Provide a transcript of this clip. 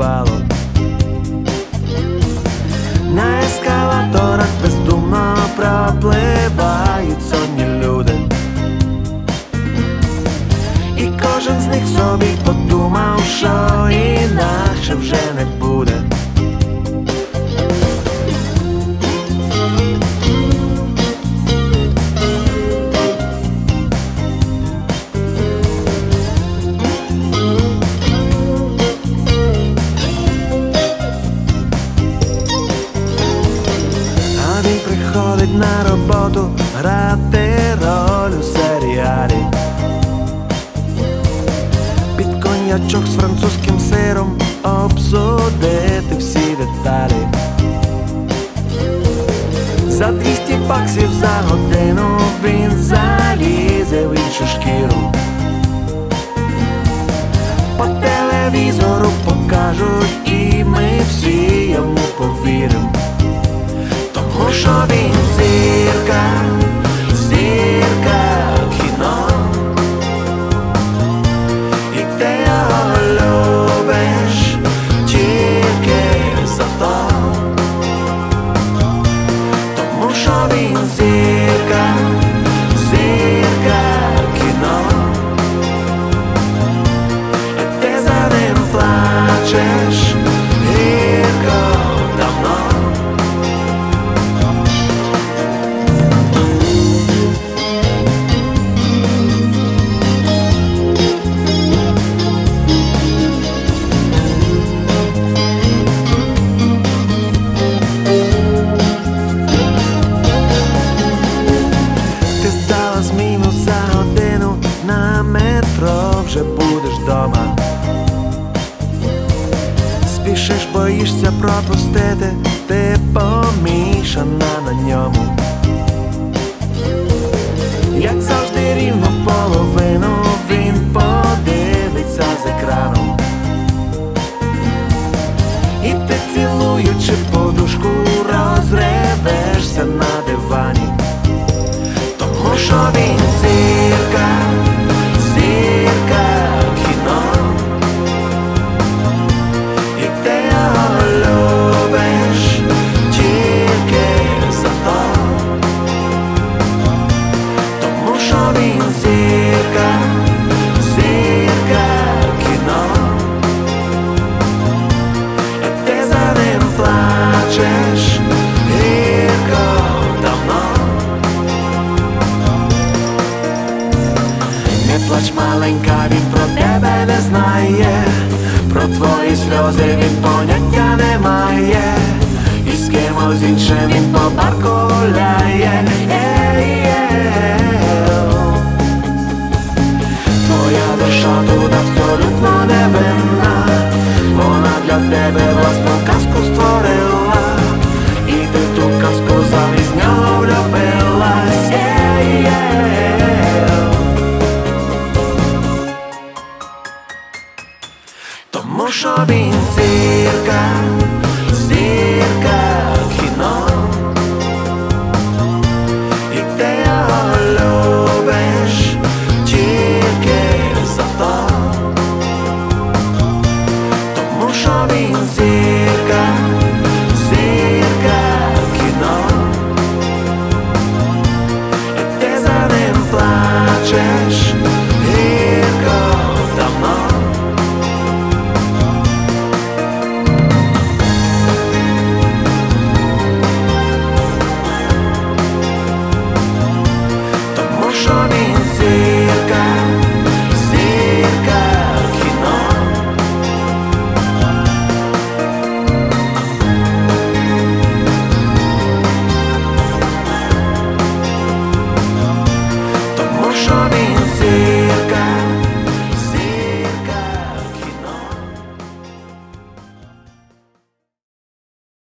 впало. На ескалаторах бездумно пропливають сотні люди, і кожен з них собі подумав, що інакше вже не буде. Приходить на роботу грати роль у серіалі, під коньячок з французьким сиром обсудити всі деталі. За 200 баксів за годину він залізе в іншу шкіру. По телевізору покажуть, і ми всі йому повіримо. Тому що він зірка, зірка кіно, і ти його любиш тільки за то. Тому що він зірка, зірка кіно, і ти за ним плачеш гірко давно. Зміну за годину на метро вже будеш дома. Спішиш, боїшся пропустити, ти помішана на ньому. Як завжди рівно в половину він подивиться з екрану, і ти, цілуючи подушку, розревешся на дивані. Тому що він зірка, зірка кіно, і ти його любиш тільки за то. Тому що він зірка, зірка кіно, і ти за ним плачеш гірко давно. Не плач, маленька, він про тебе не знає, про твої сльози він поняття не має, і з кимось іншим він по парку гуляє. Твоя душа тут абсолютно невинна, вона для тебе власну казку створила, і ти в ту казку замість нього влюбилась. Тому що він зірка,